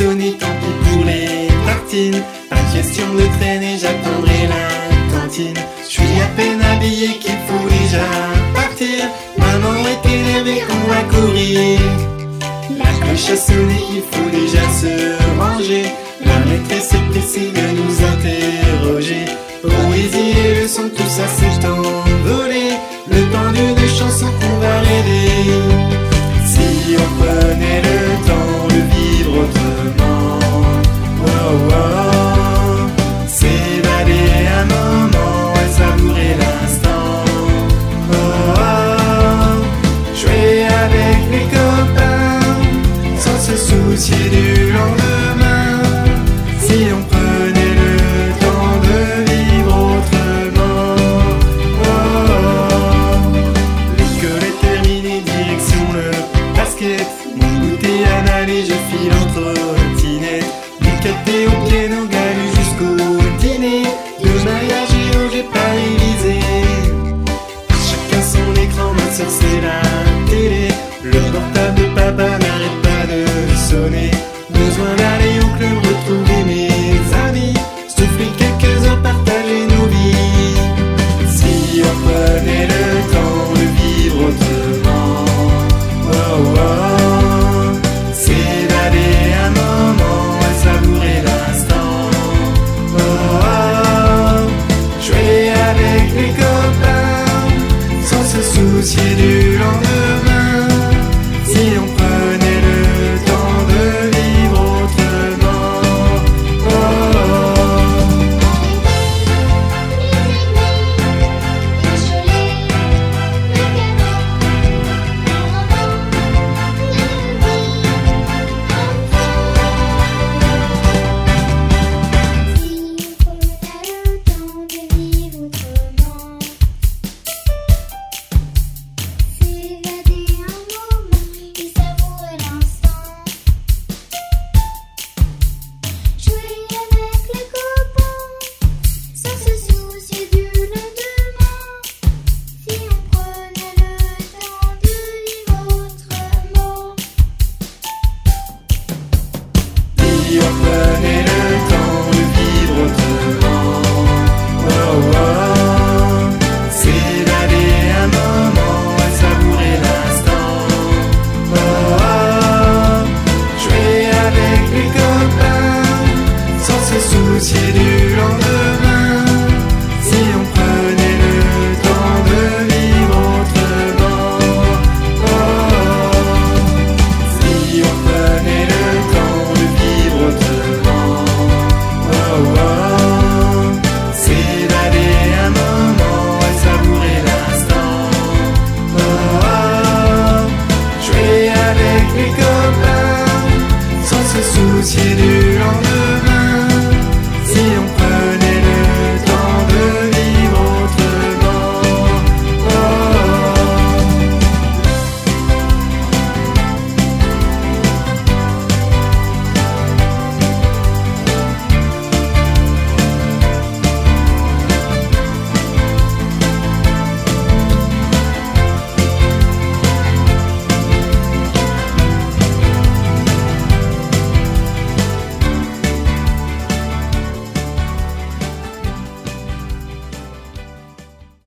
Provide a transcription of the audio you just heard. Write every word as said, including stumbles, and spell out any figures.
sonné, tant pis pour les tartines. Pas question de traîner, j'attendrai la cantine. Je suis à peine habillé qu'il faut déjà partir. Maman est énervée, on va courir. La cloche a sonné, il faut déjà se ranger. La maîtresse est pressée de nous interroger. Poésie et leçons, tout ça s'est envolé. Le temps d'une chanson qu'on va rêver. Si on prenait le temps de vivre autrement, oh, oh, s'évader un moment et savourer l'instant, oh, oh, jouer avec les copains sans se soucier du lendemain. Si on prenait le temps de vivre autrement, oh, oh, l'école est terminée, direction le basket. Mon goûter analé, je file en trottinette. Du café au piano, galu jusqu'au dîner. De mariage et oh, j'ai pas révisé. Chacun son écran, ma soeur c'est la télé. Le portable de papa n'arrête pas de sonner. Besoin d'aller au club, retrouver mes amis, souffler quelques heures, partager nos vies. Si on prenait le temps de vivre autrement, oh, oh, s'évader un moment et savourer l'instant, oh, oh, jouer avec les copains sans se soucier du